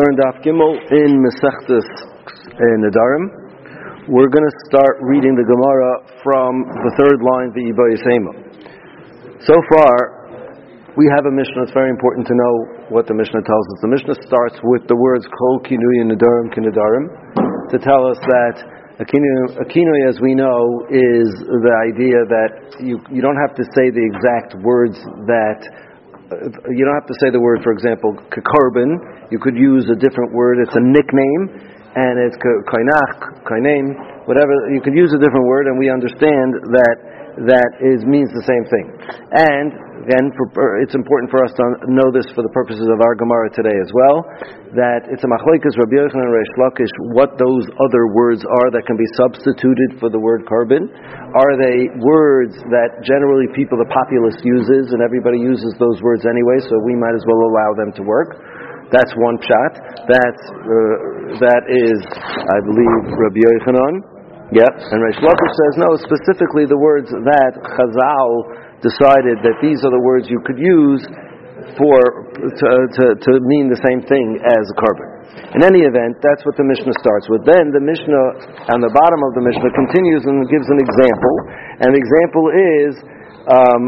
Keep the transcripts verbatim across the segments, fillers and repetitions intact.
We're in Daf Gimel in Masechtas Nedarim. We're going to start reading the Gemara from the third line, the Ibayisema. So far, we have a Mishnah. It's very important to know what the Mishnah tells us. The Mishnah starts with the words Kol Kinuy Nedarim Kinedarim to tell us that a kinuy, as we know, is the idea that you you don't have to say the exact words that. You don't have to say the word, for example, karbon. You could use a different word. It's a nickname, and it's kainach, kainaim, whatever. You could use a different word, and we understand that that is means the same thing. And again, for, it's important for us to know this for the purposes of our Gemara today as well, that it's a machlokes Rabbi Yochanan and Reish Lakish what those other words are that can be substituted for the word carbon. Are they words that generally people, the populace uses, and everybody uses those words anyway, so we might as well allow them to work? That's one pshat. That's, uh, that is, I believe, Rabbi Yochanan. Yep. And Reish Lakish says, no, specifically the words that Chazal decided that these are the words you could use for to, to, to mean the same thing as a carbon. In any event, that's what the Mishnah starts with. Then the Mishnah, on the bottom of the Mishnah, continues and gives an example. And the example is um,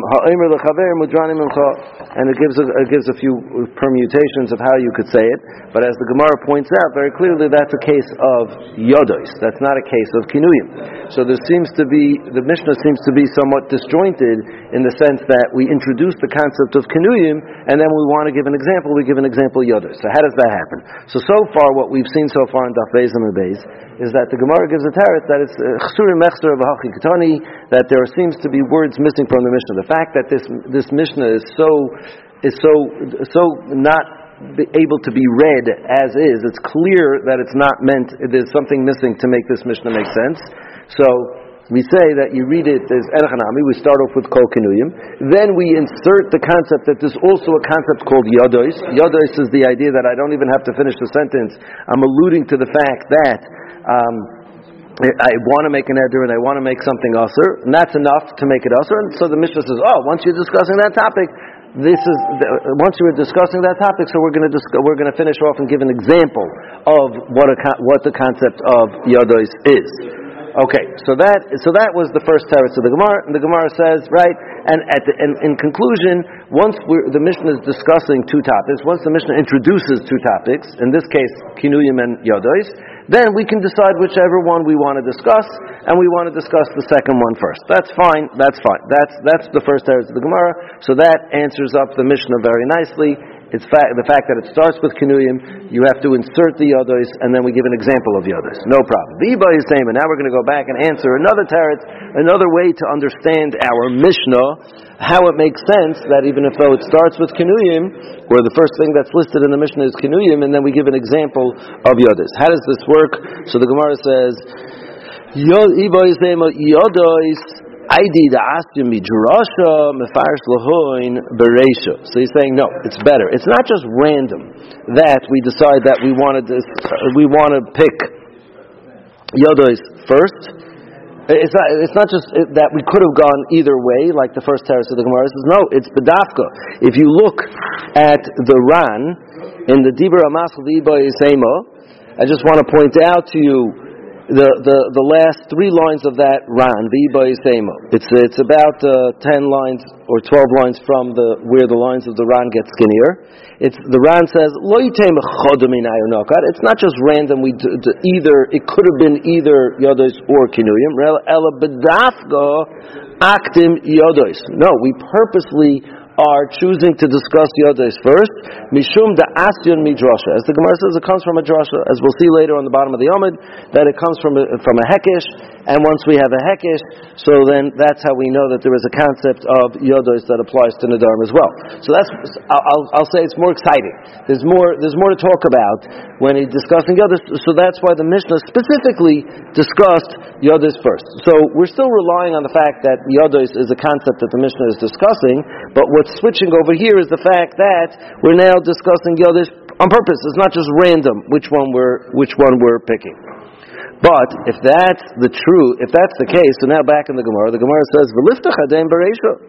and it gives a, it gives a few permutations of how you could say it. But as the Gemara points out very clearly, that's a case of yodos. That's not a case of kinuyim. So there seems to be the Mishnah seems to be somewhat disjointed in the sense that we introduce the concept of kinuyim, and then we want to give an example. We give an example yodos. So how does that happen? So so far, what we've seen so far in Daf Beis and Beis is that the Gemara gives a tarit that it's chsurim mechzer of hachi katani, that there seems to be words missing from the Mishnah. The fact that this this Mishnah is so is so so not able to be read as is, it's clear that it's not meant. There's something missing to make this Mishnah make sense. So we say that you read it as Erchanami. We start off with Kol Kinuyim. Then we insert the concept that there's also a concept called Yodos. Yodos is the idea that I don't even have to finish the sentence. I'm alluding to the fact that um, I want to make an eder and I want to make something usher, and that's enough to make it usher. And so the Mishnah says, oh, once you're discussing that topic, this is the, once you were discussing that topic, so we're going to discuss, we're going to finish off and give an example of what a, what the concept of Yodos is. Okay, so that so that was the first teretz of the Gemara, and the Gemara says, right, and at the, in, in conclusion, once we're, the Mishnah is discussing two topics, once the Mishnah introduces two topics, in this case, kinuyim and yodos, then we can decide whichever one we want to discuss, and we want to discuss the second one first. That's fine, that's fine. That's that's the first teretz of the Gemara, so that answers up the Mishnah very nicely. It's fa- the fact that it starts with kinuyim, you have to insert the yodos, and then we give an example of yodos. No problem. The Iba is saying, and now we're going to go back and answer another teretz, another way to understand our Mishnah, how it makes sense that even if though it starts with kinuyim, where the first thing that's listed in the Mishnah is kinuyim, and then we give an example of yodos. How does this work? So the Gemara says, Iba is saying, yodos. So he's saying, no, it's better. It's not just random that we decide that we want to we want to pick yodos first. It's not. It's not just that we could have gone either way, like the first teretz of the Gemara says. No, it's bedafka. If you look at the Ran in the Dibur Amasel Iba Yisema, I just want to point out to you. The, the the last three lines of that Ran, the Iba Yisema. It's it's about uh, ten lines or twelve lines from the where the lines of the Ran get skinnier. It's the Ran says Lo yitem chodem in ayonokad. It's not just random. We do, do either it could have been either yodos or kinuyim. Ela bedafga aktim yodos. No, we purposely are choosing to discuss yodos first. Mishum da asyon midrasha. As the Gemara says, it comes from a drasha. As we'll see later on the bottom of the Yomid, that it comes from a, from a hekesh. And once we have a hekesh, so then that's how we know that there is a concept of yodos that applies to Nedarim as well. So that's I'll, I'll say it's more exciting. There's more there's more to talk about when he's discussing yodos. So that's why the Mishnah specifically discussed yodos first. So we're still relying on the fact that yodos is a concept that the Mishnah is discussing, but what's switching over here is the fact that we're now discussing yodos on purpose. It's not just random which one we're which one we're picking. But if that's the true, if that's the case, so now back in the Gemara, the Gemara says, "V'liftach hadem bereisha."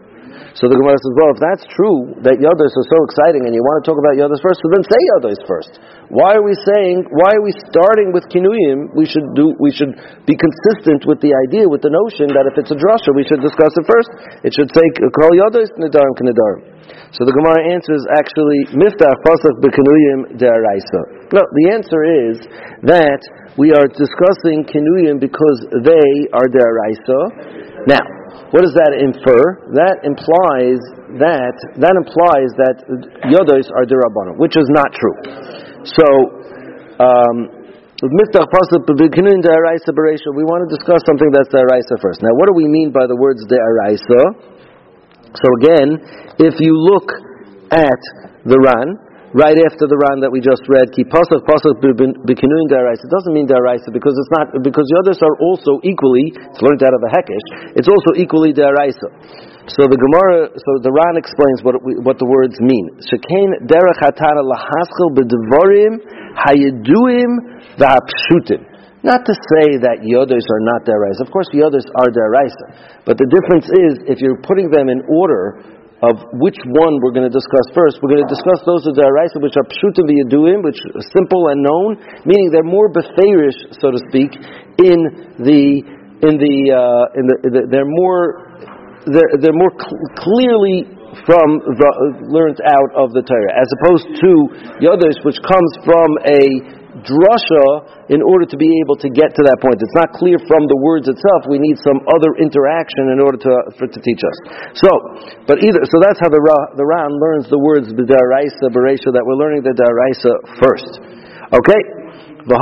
So the Gemara says, well, if that's true, that Yodos are so exciting and you want to talk about Yodos first, so then say Yodos first. Why are we saying, why are we starting with Kinuyim? We should do, we should be consistent with the idea, with the notion that if it's a drasha, we should discuss it first. It should say, Kol Yodos Nedarim K'Nedarim. So the Gemara answers, actually, Miftach Pasach B'Kinuyim De'araisa. No, the answer is that we are discussing Kinuyim because they are De'araisa. Now, what does that infer? That implies that that implies that Yodos are Derabbanan, which is not true. So, um, Miftach Pasuk B'Kinuyim De'araisa B'Reisha, we want to discuss something that's De'araisa first. Now, what do we mean by the words De'araisa? So again, if you look at the Ran, right after the Ran that we just read, Ki Pasuk Pasuk B'Kinuyim De'araisa, it doesn't mean De'araisa because it's not, because the others are also equally, it's learned out of the Hekesh, it's also equally De'araisa. So the Gemara, so the Ran explains what we, what the words mean. Shekain derech hatana lahaschil b'devarim hayeduim v'hapshutim. Not to say that Yodos are not De'araisa. Of course, Yodos are De'araisa. But the difference is, if you're putting them in order of which one we're going to discuss first, we're going to discuss those of De'araisa, which are Pshutim v'Yeduim, which are simple and known, meaning they're more beferish, so to speak, in the, in the, uh, in the, the they're more, they're, they're more cl- clearly from the, uh, learned out of the Torah, as opposed to Yodos, which comes from a drasha in order to be able to get to that point. It's not clear from the words itself. We need some other interaction in order to for to teach us. So, but either so that's how the the Ran learns the words b'daraisa b'reisha, that we're learning the daraisa first. Okay. So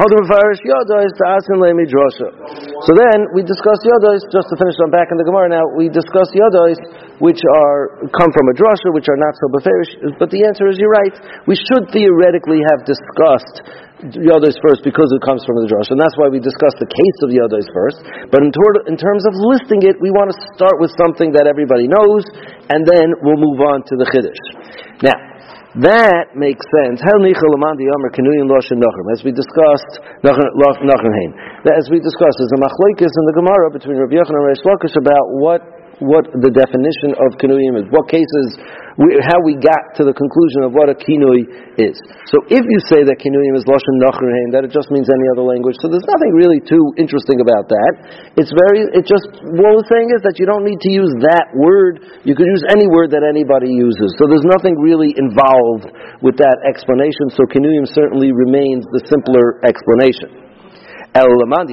then we discuss Yodos, just to finish on back in the Gemara now, we discuss Yodos which are come from a drasha, which are not so beferish, but the answer is you're right. We should theoretically have discussed Yodos first because it comes from the drasha, and that's why we discussed the case of Yodos first. But in, tor- in terms of listing it, we want to start with something that everybody knows, and then we'll move on to the Chiddush. Now, that makes sense. As we discussed, as we discussed, there's a machlokes in the Gemara between Rabbi Yochanan and Reish Lakish about what what the definition of kinuyim is, what cases, we, how we got to the conclusion of what a kinuy is. So if you say that kinuyim is lashon nachrein, that it just means any other language, so there's nothing really too interesting about that. It's very, it just, what we're saying is that you don't need to use that word, you could use any word that anybody uses. So there's nothing really involved with that explanation, so kinuyim certainly remains the simpler explanation. But according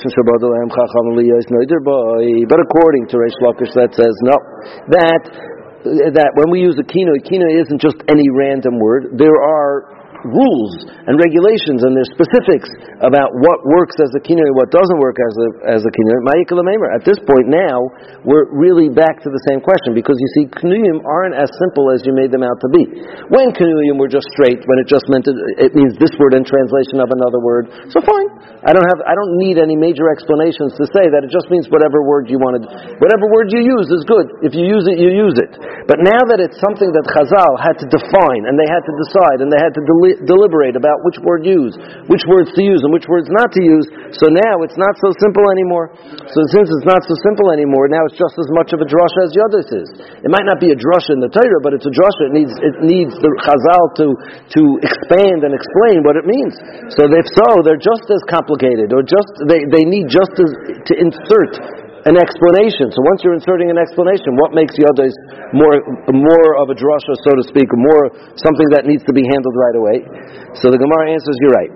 to Reish Lakish, that says no, that that when we use a kinui, kinui isn't just any random word. There are rules and regulations, and there's specifics about what works as a kinui and what doesn't work as a as a kinui. At this point now, we're really back to the same question, because you see, kinuyim aren't as simple as you made them out to be. When kinuyim were just straight, when it just meant it, it means this word in translation of another word, so fine. I don't have I don't need any major explanations to say that it just means whatever word you wanted, whatever word you use is good. If you use it, you use it. But now that it's something that Chazal had to define, and they had to decide, and they had to deli- deliberate about which word use, which words to use, and which words not to use, so now it's not so simple anymore. So since it's not so simple anymore, now it's just as much of a drasha as Yodos is. It might not be a drasha in the Torah, but it's a drasha. It needs it needs the Chazal to to expand and explain what it means. So if so, they're just as complicated, or just they, they need just as to insert an explanation. So once you're inserting an explanation, what makes Yodos more more of a drasha, so to speak, more something that needs to be handled right away? So the Gemara answers, you're right.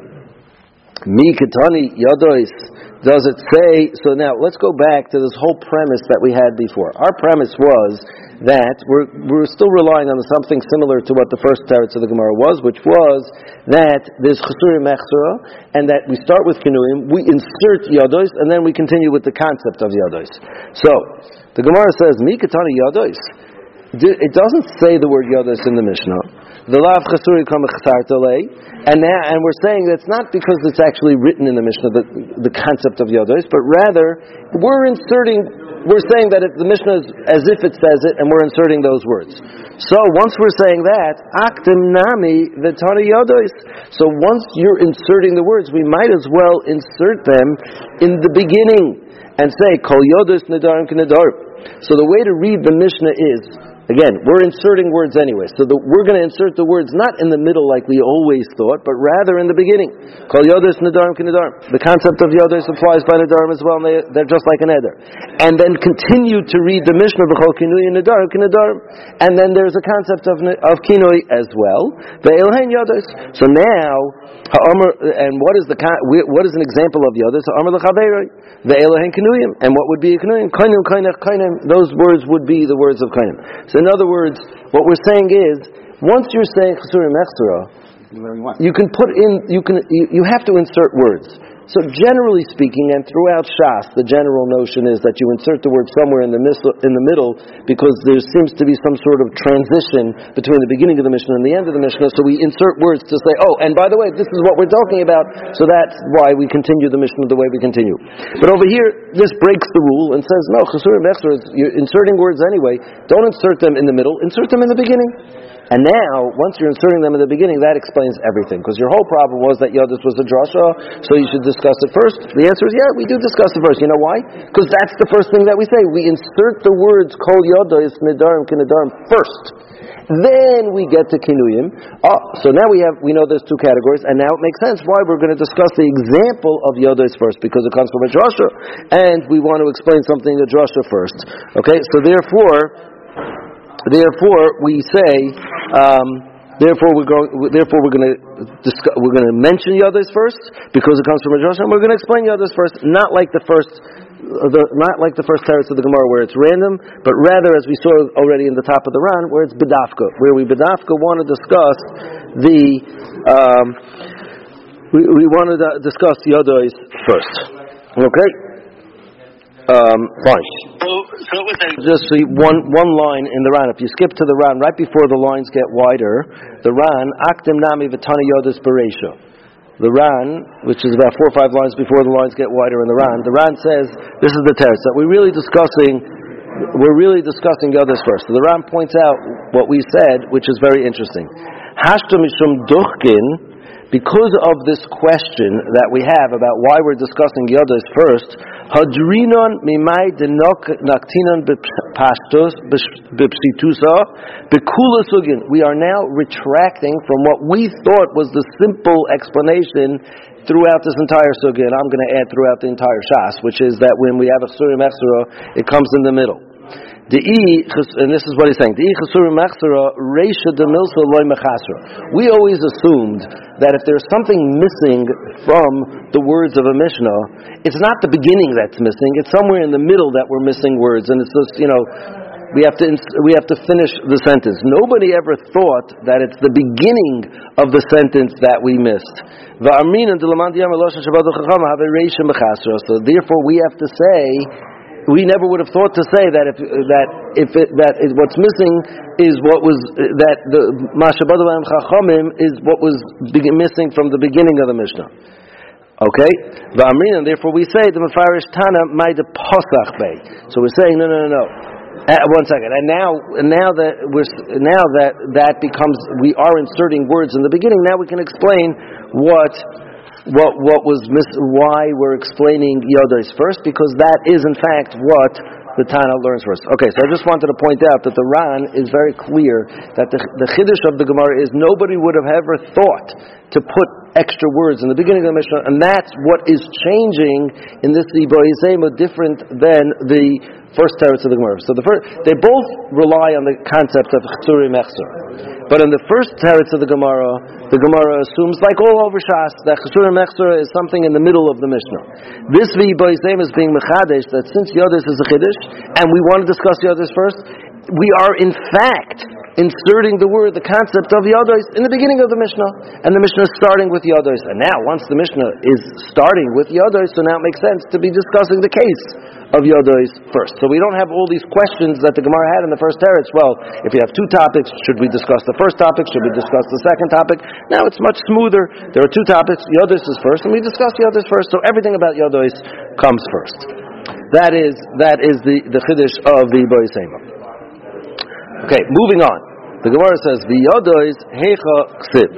Mi katani Yodos. Does it say? So now let's go back to this whole premise that we had before. Our premise was that we're we're still relying on something similar to what the first teretz of the Gemara was, which was that there's chesurim mechsura, and that we start with kinuyim, we insert Yodos, and then we continue with the concept of Yodos. So the Gemara says, Mi katani Yodos. It doesn't say the word Yodos in the Mishnah. The lav chasuri kam chasartolei, and now, and we're saying that's not because it's actually written in the Mishnah, the, the concept of Yodos, but rather we're inserting, we're saying that it, the Mishnah is as if it says it, and we're inserting those words. So once we're saying that, aktim nami v'tani Yodos. So once you're inserting the words, we might as well insert them in the beginning and say kol Yodos nedarim k'nedarim. So the way to read the Mishnah is, Again, we're inserting words anyway, so the, we're going to insert the words not in the middle like we always thought, but rather in the beginning. Kol yodos nedarim k'nedarim. The concept of yodos applies by nedarim as well, and they, they're just like an eder. And then continue to read the Mishnah b'chol kinui nedarim k'nedarim, and then there's a concept of of kinui as well. The elhen yodos. So now, ha'amar, and what is the what is an example of yodos? Ha'amar l'chaveroi. The elhen kinuyim, and what would be a kinuyim? Kainim, kainach, kainim. Those words would be the words of kainim. So in other words, what we're saying is, once you're saying Chasurim Echsera, you can put in, you can, you, you have to insert words. So generally speaking, and throughout Shas, the general notion is that you insert the word somewhere in the, mis- in the middle, because there seems to be some sort of transition between the beginning of the Mishnah and the end of the Mishnah, so we insert words to say, oh, and by the way, this is what we're talking about, so that's why we continue the Mishnah the way we continue. But over here, this breaks the rule and says, no, Chasurim Echsera, you're inserting words anyway, don't insert them in the middle, insert them in the beginning. And now, once you're inserting them in the beginning, that explains everything. Because your whole problem was that Yodos was a drasha, so you should discuss it first. The answer is, yeah, we do discuss it first. You know why? Because that's the first thing that we say. We insert the words Kol Yodos Nedarim Kinedarim first. Then we get to Kinuyim. Oh, so now we have we know there's two categories, and now it makes sense why we're going to discuss the example of Yodos first, because it comes from a drasha, and we want to explain something a drasha first. Okay, so therefore... Therefore, we say. Um, therefore, we're going. Therefore, we're going to discuss, we're going to mention Yodos first because it comes from a drasha, and we're going to explain Yodos first. Not like the first, the, not like the first teretz of the Gemara where it's random, but rather, as we saw already in the top of the Ran, where it's bedafka, where we bedafka want to discuss the. Um, we, we want to discuss Yodos first. Okay. Um, fine. So, so it was a Just see one one line in the Ran. If you skip to the Ran, right before the lines get wider, the Ran, Akdim Nami V'Tani Yodos Bereisha. The Ran, which is about four or five lines before the lines get wider in the Ran, the Ran says, this is the teretz, that we're really discussing, we're really discussing Yodos first. So the Ran points out what we said, which is very interesting. Hashta Mishum Duchkin, because of this question that we have about why we're discussing Yodos first, Hadrinon mimai denok naktinon b'pashtos b'psitusa b'kula sugin. We are now retracting from what we thought was the simple explanation throughout this entire sugya, and I'm going to add throughout the entire Shas, which is that when we have a Chasurim Echsera, it comes in the middle. And this is what he's saying. We always assumed that if there's something missing from the words of a Mishnah, it's not the beginning that's missing, it's somewhere in the middle that we're missing words, and it's just, you know, we have to we have to finish the sentence. Nobody ever thought that it's the beginning of the sentence that we missed. So therefore we have to say, we never would have thought to say that if that if it, that is what's missing is what was that the Mashabadu and Chachamim is what was missing from the beginning of the Mishnah. Okay, v'amrin, and therefore we say the Mefarish Tana made a posach bay. So we're saying no, no, no, no. Uh, one second, and now, and now that we're now that that becomes we are inserting words in the beginning. Now we can explain what. What what was mis- why we're explaining Yodos first, because that is in fact what the Tana learns first. Okay, so I just wanted to point out that the Ran is very clear that the the Chiddush of the Gemara is nobody would have ever thought to put extra words in the beginning of the Mishnah, and that's what is changing in this Iboizema different than the first teretz of the Gemara. So the first, they both rely on the concept of Chasurim Echsera. But in the first teretz of the Gemara, the Gemara assumes, like all over Shas, that Chasurim Echsera is something in the middle of the Mishnah. This V'Yiboizem is being Mechadesh, that since Yodos is a Chiddush, and we want to discuss Yodos first, we are in fact inserting the word, the concept of Yodos in the beginning of the Mishnah, and the Mishnah is starting with Yodos. And now, once the Mishnah is starting with Yodos, so now it makes sense to be discussing the case of Yodos first. So we don't have all these questions that the Gemara had in the first teretz. Well, if you have two topics, should we discuss the first topic? Should we discuss the second topic? Now it's much smoother. There are two topics. Yodos is first, and we discuss Yodos first. So everything about Yodos comes first. That is that is the the chiddush of the Boisema. Okay, moving on. The Gemara says, "V'yodos heicha ksiv."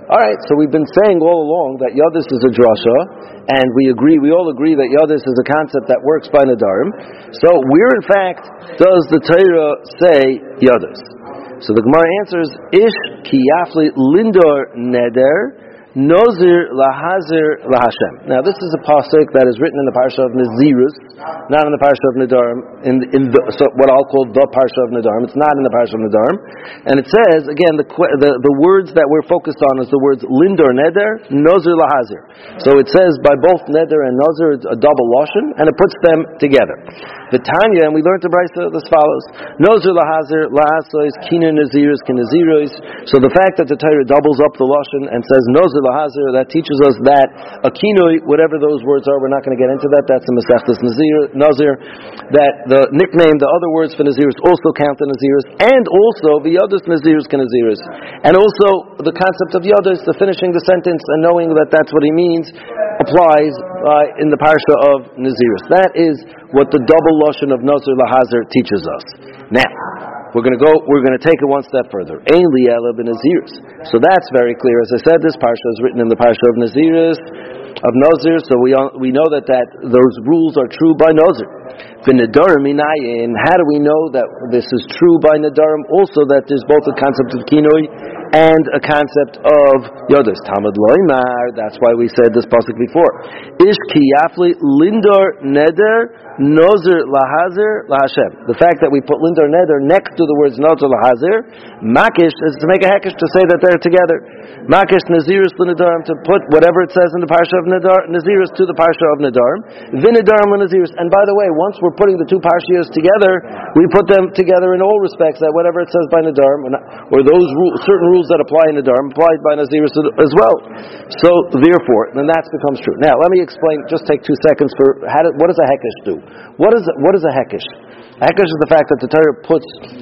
All right, so we've been saying all along that Yodis is a drasha, and we agree, we all agree that Yodis is a concept that works by Nadarim. So where in fact does the Torah say Yodis? So the Gemara answers, Ish ki yafli lindor neder, Nozir lahazir lahashem. Now this is a pasuk that is written in the parsha of Nazirus, not in the parsha of Nadarim. In, in the, so what I'll call the parsha of Nadarim. It's not in the parsha of Nadarim, and it says again the the, the words that we're focused on is the words lindor neder, Nozir lahazir. So it says by both neder and Nozir it's a double lashon, and it puts them together. The Tanya, and we learned the brayso as follows: Nozir lahazir lahasois kinu Nazirus kinaziros. So the fact that the Torah doubles up the lashon and says Nozir lahazir, that teaches us that a kinoi, whatever those words are, we're not going to get into that. That's the Masechtas Nazir, Nazir. That the nickname, the other words for Nazirus also count the Nazirus, and also the Yodis Nazirus kinaziros, and also the concept of Yodis, the finishing the sentence and knowing that that's what he means, applies uh, in the parsha of Nazirus. That is what the double lashon of Nozir lahazir teaches us. Now, we're going to go. We're going to take it one step further. Ein li ela b'Nazirus. So that's very clear. As I said, this parsha is written in the parsha of Nazirus, of Nazir. So we we know that, that those rules are true by Nazir. V'Nadarim minayin. How do we know that this is true by Nadarim? Also, that there's both a concept of kinoi and a concept of Yodis. Talmud loymar. That's why we said this pasuk before. Ish ki yafli lindor neder. Nozir lahazir lahashem. The fact that we put lindor neder next to the words nozir lahazir, makish is to make a hekish to say that they're together. Makish nazirus l'nadarim, to put whatever it says in the parsha of Nadar, nazirus to the parsha of nadarim, v'nadarim l'nazirus. And by the way, once we're putting the two parshas together, we put them together in all respects. That whatever it says by nadarim, or those rules, certain rules that apply in nadarim, applied by nazirus as well. So therefore, then that becomes true. Now let me explain. Just take two seconds for how do, what does a hekish do? What is what is a hekish? A hekish is the fact that the Torah puts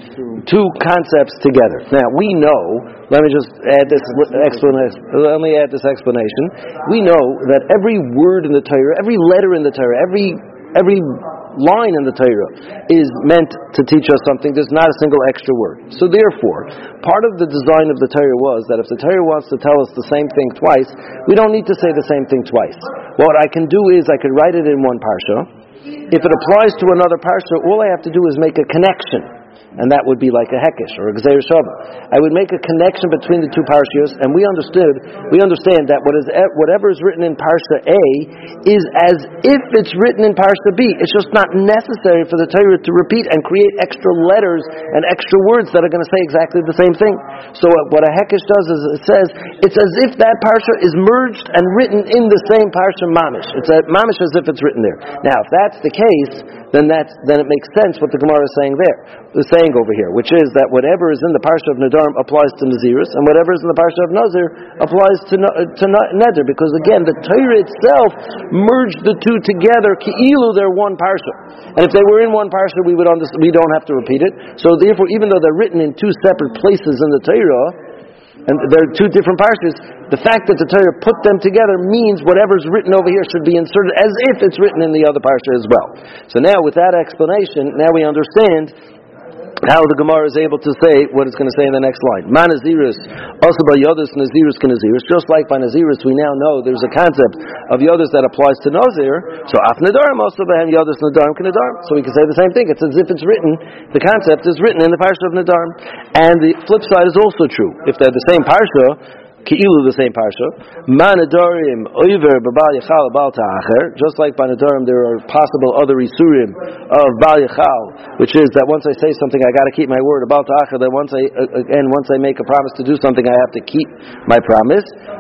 two concepts together. Now we know. Let me just add this explanation. Let me add this explanation. We know that every word in the Torah, every letter in the Torah, every every line in the Torah is meant to teach us something. There's not a single extra word. So therefore, part of the design of the Torah was that if the Torah wants to tell us the same thing twice, we don't need to say the same thing twice. What I can do is I could write it in one parsha. If it applies to another parsha, all I have to do is make a connection, and that would be like a hekish or a gzeir shava. I would make a connection between the two parshas, and we understood, we understand that what is whatever is written in parsha A is as if it's written in parsha B. It's just not necessary for the Torah to repeat and create extra letters and extra words that are going to say exactly the same thing. So what a hekish does is it says it's as if that parsha is merged and written in the same parsha mamish. It's a mamish as if it's written there. Now, if that's the case, then that's then it makes sense what the Gemara is saying there, is saying over here, which is that whatever is in the parsha of Nadarim applies to Nazirus, and whatever is in the parsha of Nazir applies to to Neder, because again the Torah itself merged the two together. Ki'ilu, they're one parsha, and if they were in one parsha, we would understand, we don't have to repeat it. So therefore, even though they're written in two separate places in the Torah, and they're two different parshas, the fact that the Torah put them together means whatever's written over here should be inserted as if it's written in the other parsha as well. So now, with that explanation, now we understand how the Gemara is able to say what it's going to say in the next line. Ma Nazirus, also by Yodis, Nazirus can Nazirus. Just like by Nazirus, we now know there's a concept of Yodis that applies to Nazir. So Af Nadarim also by him Yodis Nadarim can Nadarim. So we can say the same thing. It's as if it's written. The concept is written in the parsha of Nadarim. And the flip side is also true. If they're the same parsha, Ki'ilu, the same parsha. Ma Nadarim oiver b'Bal Yachal Bal Ta'acher. Just like by Nadarim, there are possible other isurim of Bal Yachal, which is that once I say something, I got to keep my word. Bal Ta'acher, that once I again, once I make a promise to do something, I have to keep my promise.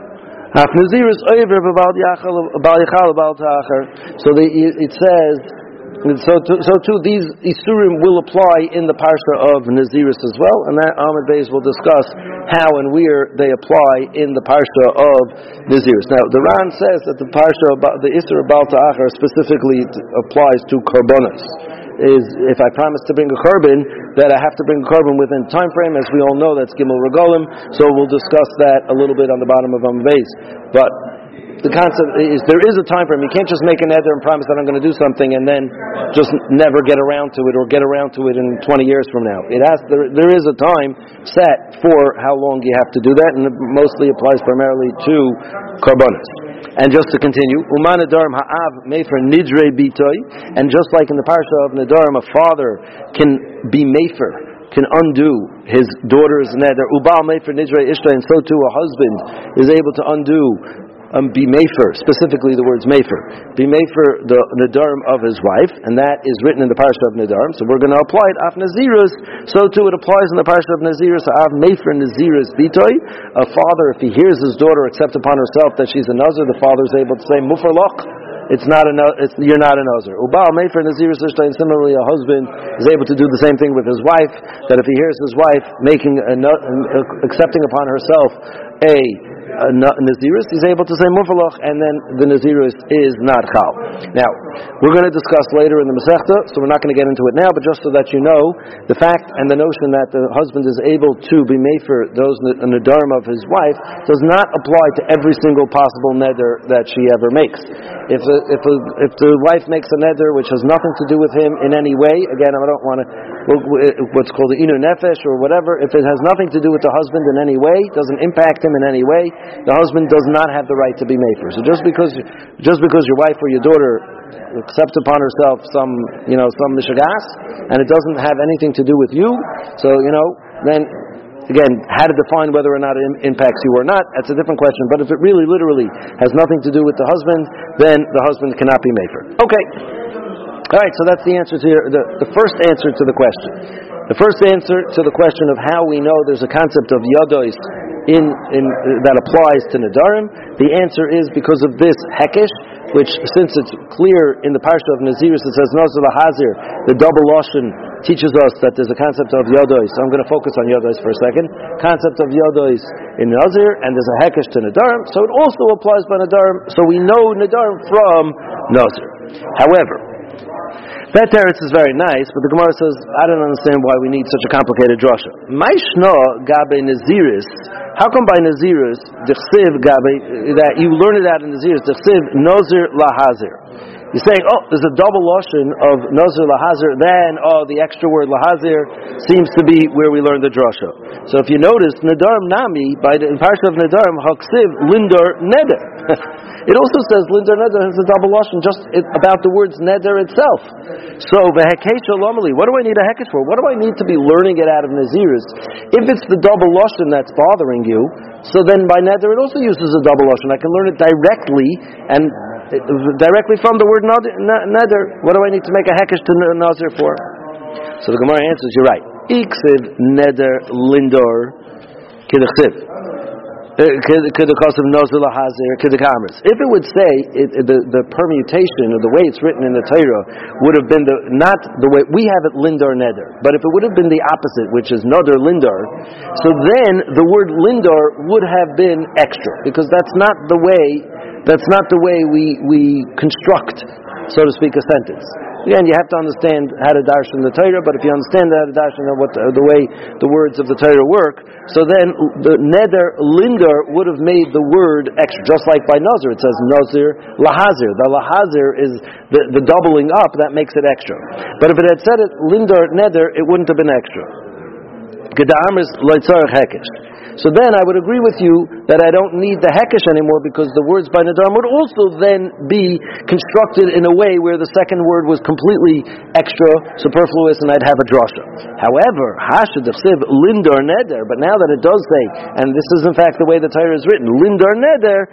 Haf Nazirus oiver b'Bal Yachal Bal Ta'acher. So the, it says. So, to, so too, these isurim will apply in the parsha of Nazirus as well, and that Ahmed Beis will discuss how and where they apply in the parsha of Nazirus. Now, the Ran says that the parsha, the isur of Bal Ta'achar specifically applies to korbanos. Is if I promise to bring a korban, that I have to bring a korban within time frame. As we all know, that's Gimel Regolim. So we'll discuss that a little bit on the bottom of Ahmed Beis. But the concept is there is a time frame. You can't just make a neder and promise that I'm going to do something and then just never get around to it or get around to it in twenty years from now. It has there, there is a time set for how long you have to do that, and it mostly applies primarily to karbonos. And just to continue, Uman Nedarim ha'av mefer nidre bitoy, and just like in the parsha of Nedarim, a father can be mefer, can undo his daughter's neder. Ubal mefer nidre ishta, and so too a husband is able to undo. Um, be mefer, specifically the words mefer. Be mefer the nedarim of his wife, and that is written in the parsha of Nedarim. So we're going to apply it af nazirus. So too it applies in the parsha of Nazirus. Av mefer nazirus bitoy. A father, if he hears his daughter accept upon herself that she's a nazir, the father is able to say mufarlach. It's not a it's, you're not a nazir. Ubal mefer nazirus ishtain. Similarly, a husband is able to do the same thing with his wife. That if he hears his wife making a, accepting upon herself a Uh, Nazirus, he's able to say Mufalach, and then the Nazirus is not Chal. Now, we're going to discuss later in the Masechta, so we're not going to get into it now, but just so that you know, the fact and the notion that the husband is able to be mefer those Nedarim of his wife does not apply to every single possible neder that she ever makes. If a, if a, if the wife makes a neder which has nothing to do with him in any way, again, I don't want to, what's called the Inu Nefesh or whatever, if it has nothing to do with the husband in any way, doesn't impact him in any way, the husband does not have the right to be mefer. So just because just because your wife or your daughter accepts upon herself some, you know, some mishagas, and it doesn't have anything to do with you, so, you know, then, again, how to define whether or not it impacts you or not, that's a different question. But if it really, literally has nothing to do with the husband, then the husband cannot be mefer. Okay. All right, so that's the answer to your, the, the first answer to the question. The first answer to the question of how we know there's a concept of yadois in, in uh, that applies to Nedarim, the answer is because of this hekesh, which, since it's clear in the parsha of Nazirus, it says Nazir lahazir, the double lashon teaches us that there's a concept of yadois. So I'm going to focus on yadois for a second. Concept of yadois in Nazir, and there's a hekesh to Nedarim, so it also applies by Nedarim. So we know Nedarim from Nazir. However, that teretz is very nice, but the Gemara says, I don't understand why we need such a complicated drasha. Maishno gabe Naziris. How come by Naziris, dechsiv gabe, that you learn it out in Naziris, dechsiv Nazir lahazir. You're saying, oh, there's a double lashon of Nazir lahazir, then, oh, the extra word lahazir seems to be where we learn the drasha. So if you notice, Nedarim nami, by the parsha of Nedarim, haksiv lindar neder. It also says Lindar Neder has a double lashon just about the words Neder itself. So v'hekesh lomali, what do I need a hekesh for? What do I need to be learning it out of Nazirus? If it's the double lashon that's bothering you, so then by Neder it also uses a double lashon. I can learn it directly and directly from the word Neder. What do I need to make a hekesh to Nazir for? So the Gemara answers, you're right. Iksiv Neder Lindor Kidachsiv. If it would say it, the the permutation or the way it's written in the Torah would have been the not the way we have it lindar neder, but if it would have been the opposite, which is nodar lindar, so then the word lindar would have been extra, because that's not the way that's not the way we we construct, so to speak, a sentence. Again, you have to understand how to darshan the Torah, but if you understand how to darshan what the, the way the words of the Torah work, so then the neder lindar would have made the word extra, just like by nazir it says nazir lahazir. The lahazir is the, the doubling up that makes it extra. But if it had said it lindar neder, it wouldn't have been extra. Gedamris loitzarech hekesh. So then I would agree with you that I don't need the hekesh anymore, because the words by Nedarim would also then be constructed in a way where the second word was completely extra, superfluous, and I'd have a drasha. However, hashad of lindar neder, but now that it does say, and this is in fact the way the Torah is written, lindar neder,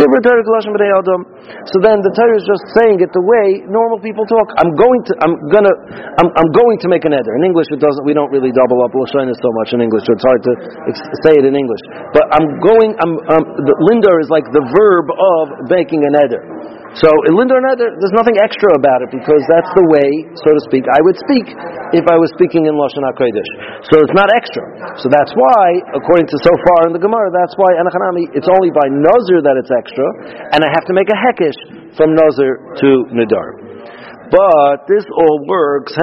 so then the Torah is just saying it the way normal people talk. I'm going to, I'm gonna, I'm, I'm going to make a neder. In English, it doesn't. We don't really double up lashonos so much in English, so it's hard to ex- say it in English. But I'm going, I'm, um, the lindar is like the verb of making a neder. So in lindar neder, there's nothing extra about it, because that's the way, so to speak, I would speak if I was speaking in Lashon HaKodesh. So it's not extra. So that's why, according to so far in the Gemara, that's why Anachanami, it's only by Nazir that it's extra, and I have to make a hekesh from Nazir to Nedar. But this all works. So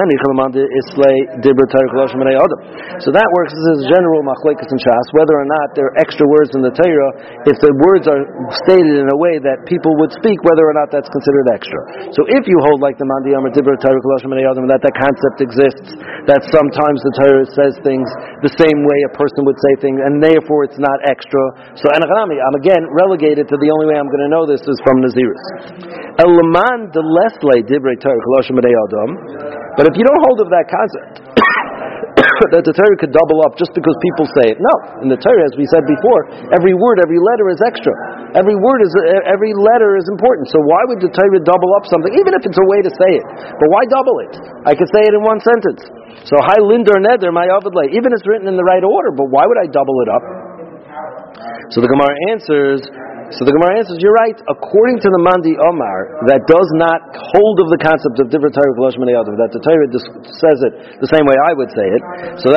that works as a general machlekes in Shas, whether or not there are extra words in the Torah. If the words are stated in a way that people would speak, whether or not that's considered extra. So if you hold like the Mandi Amar Dibra Torah Koloshim B'nei Adam, that that concept exists, that sometimes the Torah says things the same way a person would say things, and therefore it's not extra. So Anachanami, I'm again relegated to the only way I'm going to know this is from Nazirus. Elaman de Lesle Dibre Torah Koloshim B'nei Adam. But if you don't hold of that concept, that the Torah could double up just because people say it. No, in the Torah, as we said before, every word, every letter is extra. Every word is, every letter is important. So why would the Torah double up something, even if it's a way to say it? But why double it? I could say it in one sentence. So Hi Linder Neder, my Avidlay, even if it's written in the right order, but why would I double it up? So the Gemara answers. So the Gemara answers, you're right. According to the Mandi Omar, that does not hold of the concept of Divrei Torah Koloshim B'nei Adam, that the Torah says it the same way I would say it. So then,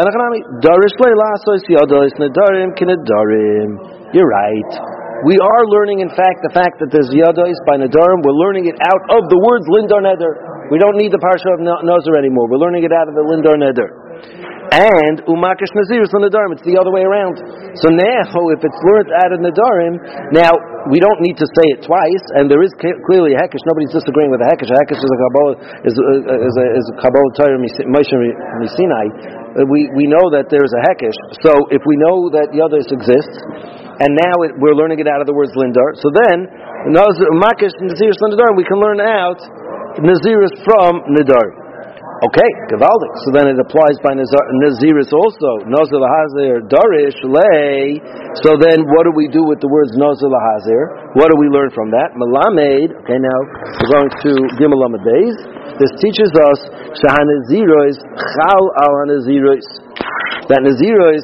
you're right. We are learning, in fact, the fact that there's Yadois by Nadarim. We're learning it out of the words Lindar Neder. We don't need the Parsha of Nazir anymore. We're learning it out of the Lindar Neder. And Umakish Nazirus on Nadarim, it's the other way around. So now, if it's learned out of Nadarim, now we don't need to say it twice, and there is clearly a Hekesh. Nobody's disagreeing with a Hekesh. A Hekesh is a Kabbalah, is a, is a, is a Kabbalah Torah Moshe Misinai. We we know that there is a Hekesh. So if we know that Yadis exists, and now it, we're learning it out of the words Lindar, so then Umakish Nazirus on Nadarim, we can learn out Nazirus from Nadarim. Okay, Gavaldik. So then it applies by Nazirus also. Nazir Lahazir, Darish, Lay. So then what do we do with the words Nazir Lahazir? What do we learn from that? Malamed. Okay, now we're going to Gimel Amud Beis. This teaches us Shahanaziros Chal al Naziros. That Naziros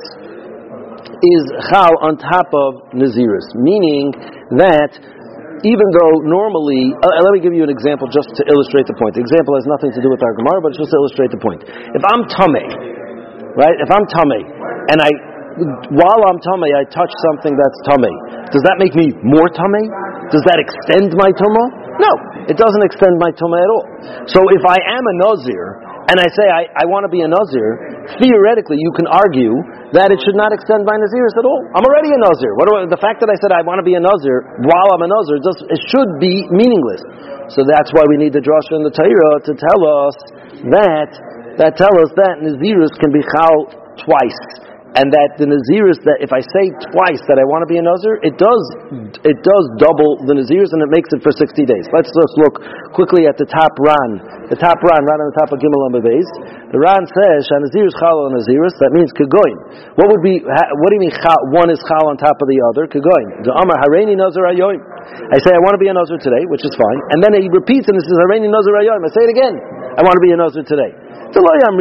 is Chal on top of Nazirus. Meaning that even though normally, uh, let me give you an example just to illustrate the point. The example has nothing to do with our Gemara, but it's just to illustrate the point. If I'm Tameh, right? If I'm Tameh, and I, while I'm Tameh, I touch something that's Tameh, does that make me more Tameh? Does that extend my Tumah? No, it doesn't extend my Tumah at all. So if I am a Nazir, and I say I, I want to be a Nazir, theoretically you can argue that it should not extend my Nazirus at all. I'm already a Nazir. What do I, the fact that I said I want to be a Nazir while I'm a Nazir, just, it should be meaningless. So that's why we need the drasha in the Torah to tell us that, that tell us that Nazirus can be chal twice. And that the Nazirus, that if I say twice that I want to be a Nazir, it does it does double the Nazirus and it makes it for sixty days. Let's just look quickly at the top Ran. The top Ran, right on the top of Gimel Amud Beis. The Ran says, Nazirus chal on Nazirus, that means Kegoin. What would be, what do you mean chal, one is chal on top of the other? Kegoin. The Amar Hareini Nazir Ayoim. I say I want to be a Nazir today, which is fine. And then he repeats and he says, Hareini Nazir Ayoim. I say it again. I want to be a Nazir today. We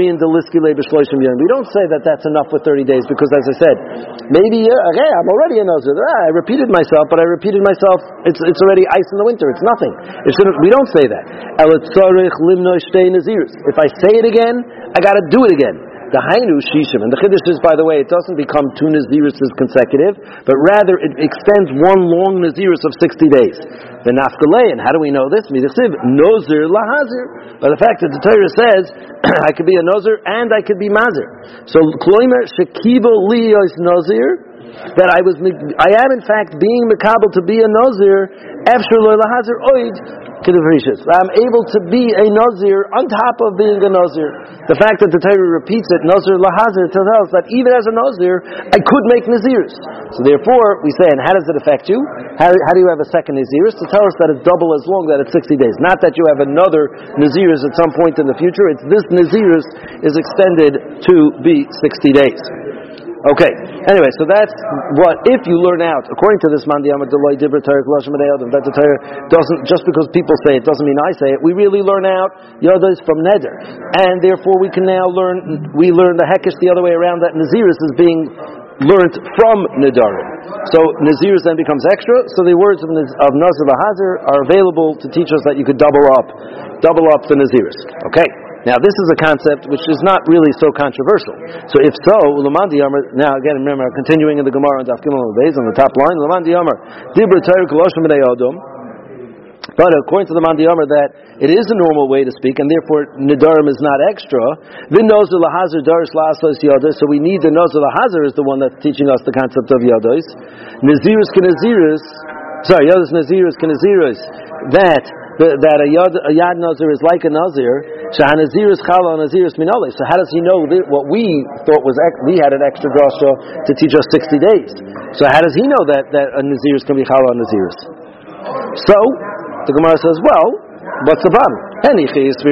don't say that that's enough for thirty days because, as I said, maybe uh, okay, I'm already a Nazir. Ah, I repeated myself, but I repeated myself. It's it's already ice in the winter. It's nothing. It shouldn't. We don't say that. If I say it again, I got to do it again. The Hainu Shishim, and the Chiddush is, by the way, it doesn't become two Naziruses consecutive, but rather it extends one long Nazirus of sixty days. The Naftalei, and how do we know this? Midichsiv, Nozir Lahazir. By the fact that the Torah says, I could be a Nozir and I could be Mazir. So, Kloimer Shekibo Liyos Nozir, that I was, I am in fact being Mekabel to be a Nozir, Efshir Lo Lahazir Oid, I'm able to be a Nazir on top of being a Nazir. The fact that the Torah repeats it, Nazir Lahazir, tells us that even as a Nazir, I could make Nazirs. So therefore, we say, and how does it affect you? How, how do you have a second Naziris? To tell us that it's double as long, that it's sixty days. Not that you have another Naziris at some point in the future. It's this Naziris is extended to be sixty days. Okay. Anyway, so that's what, if you learn out, according to this Mandi Amar Deloy Dibra Torah Koloshim B'nei Adam, that the Torah doesn't, just because people say it doesn't mean I say it, we really learn out Yodas from Neder. And therefore we can now learn, we learn the Hekesh the other way around, that Nazirus is being learnt from Nedarim. So Nazirus then becomes extra, so the words of, of Nazir Lahazir are available to teach us that you could double up, double up the Nazirus. Okay. Now, this is a concept which is not really so controversial. So, if so, Ulamandi Amar. Now, again, remember, continuing in the Gemara on Daf Gimel Amud Beis on the top line, Ulamandi Amar Dibra Torah Koloshim B'nei Adam. But according to the Mandi Amar, that it is a normal way to speak, and therefore Nidarim is not extra. Vin Nozer Lahazir Darish Lasos Yodos. So we need the Nozer Lahazir is the one that's teaching us the concept of Yodos. Nazirus Kanazirus. Sorry, Yodos Nazirus Kanazirus. That that a Yad, a Yad Nazir is like a Nazir. Shahanazirus Chala Nazirus Minole. So how does he know that what we thought was we had an extra drasha to teach us sixty days? So how does he know that that a Nazirus can be Chala Nazirus? So the Gemara says, well, what's the problem? There is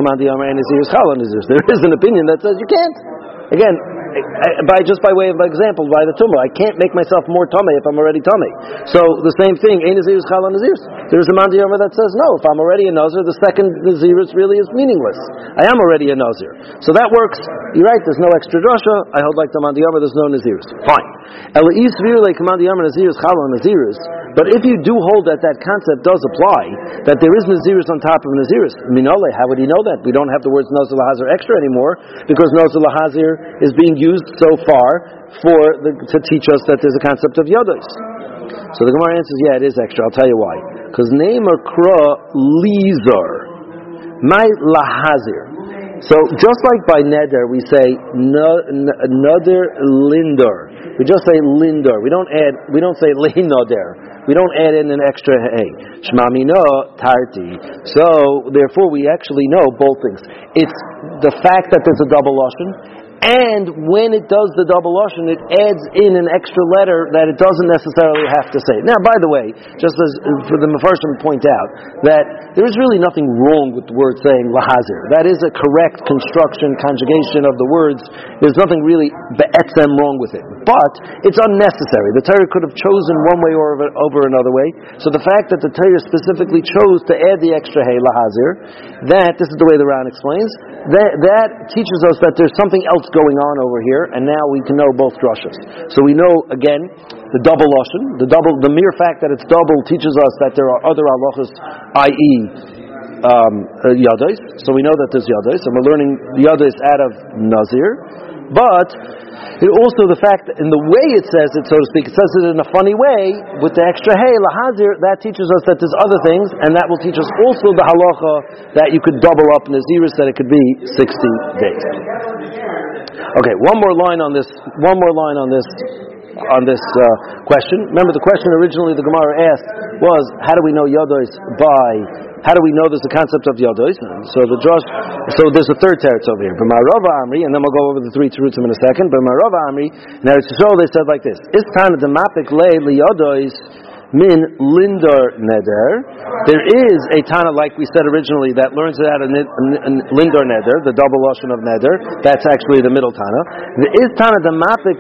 an opinion that says you can't. Again, by just by way of example, by the tumah, I can't make myself more tummy if I'm already tummy. So the same thing, Ein Nazirus Chala Nazirus. There's a Mandi Amar that says no. If I'm already a Nazir, the second Nazirus really is meaningless. I am already a Nazir, so that works. You're right. There's no extra drasha. I hold like the Mandi Amar. There's no Nazirus. Fine. But if you do hold that that concept does apply, that there is Nazirus on top of Nazirus, Minole, how would he know that? We don't have the words Nozer Lahazir extra anymore, because Nozer Lahazir is being used so far for the, to teach us that there's a concept of Yodos. So the Gemara answers, yeah, it is extra. I'll tell you why. Because Neimer Kra Lizar, my Lahazir. So just like by Neder, we say Neder Lindor. We just say Lindor. We don't add. We don't say Leinoder. We don't add in an extra hey. Shmamino Tarti. So therefore, we actually know both things. It's the fact that there's a double lashon. And when it does the double lashon, it adds in an extra letter that it doesn't necessarily have to say. Now, by the way, just as for the Mefarshim point out, that there is really nothing wrong with the word saying lahazir. That is a correct construction, conjugation of the words. There's nothing really be'etzem wrong with it. But it's unnecessary. The Torah could have chosen one way or over another way. So the fact that the Torah specifically chose to add the extra hey lahazir, that, this is the way the Ran explains, that, that teaches us that there's something else going on over here, and now we can know both drushas. So we know again the double lashon, the double, the mere fact that it's double teaches us that there are other halachos, that is, um, uh, yados. So we know that there's yados, and we're learning yados out of Nazir. But it also the fact that in the way it says it, so to speak, it says it in a funny way with the extra hey lahazir. That teaches us that there's other things, and that will teach us also the halacha that you could double up Nazirus, that it could be sixty days. Okay, one more line on this. One more line on this. On this uh, question. Remember, the question originally the Gemara asked was, "How do we know Yodos by?" How do we know there's a concept of Yodos? So the Josh, so there's a third teretz over here. But my Rava Amri, and then we'll go over the three terutzim in a second. But my Rava Amri, now it's so they said like this: Is Tana demapik le liyodos min lindor neder. There is a Tana, like we said originally, that learns it out of lindor neder, the double lashon of neder. That's actually the middle Tana. There is Tana demapik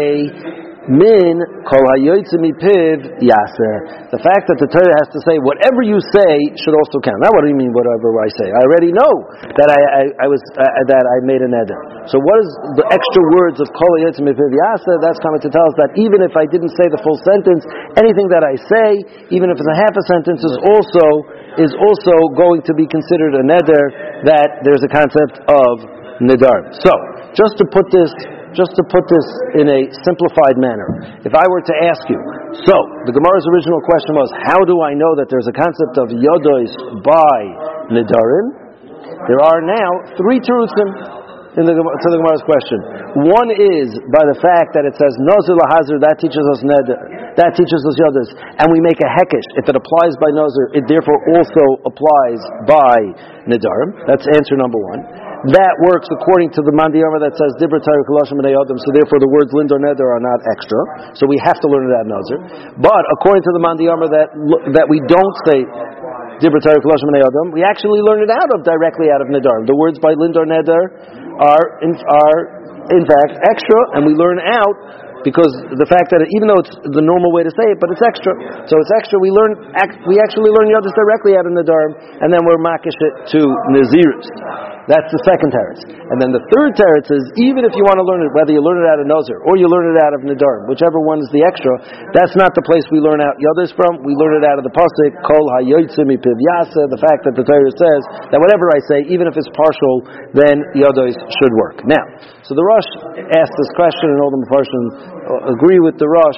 le. Min kol hayoytze mipiv yaser. The fact that the Torah has to say whatever you say should also count. Now, what do you mean whatever I say? I already know that I, I, I was uh, that I made a neder. So, what is the extra words of kol hayoytze mipiv yaser? That's coming to tell us that even if I didn't say the full sentence, anything that I say, even if it's a half a sentence, is also is also going to be considered a neder. That there's a concept of neder. So, just to put this. Just to put this in a simplified manner, if I were to ask you, so the Gemara's original question was, how do I know that there's a concept of Yodos by Nidarim? There are now three terutzim in the to the Gemara's question. One is by the fact that it says Nozer Lahazir, that teaches us Neder, that teaches us Yodos, and we make a hekesh. If it applies by Nozer, it therefore also applies by Nidarim. That's answer number one. That works according to the Mandi Amar that says Dibra Torah Koloshim B'nei Adam. So therefore, the words Lindor Neder are not extra. So we have to learn it out of Nazir. But according to the Mandi Amar that that we don't say Dibra Torah Koloshim B'nei Adam, we actually learn it out of directly out of Nedarim. The words by Lindor Neder are in, are in fact extra, and we learn out. Because the fact that it, even though it's the normal way to say it, but it's extra, so it's extra. We learn, we actually learn Yodos directly out of Nedarim, and then we're makish it to Nazirus. That's the second teretz. And then the third teretz is, even if you want to learn it, whether you learn it out of Nazir or you learn it out of Nedarim, whichever one is the extra, that's not the place we learn out Yodos from. We learn it out of the pasuk Kol Hayoytze Mipiv Yaseh. The fact that the Torah says that whatever I say, even if it's partial, then Yodos should work. Now, so the Rosh asked this question, and all the Mefarshim agree with the Rosh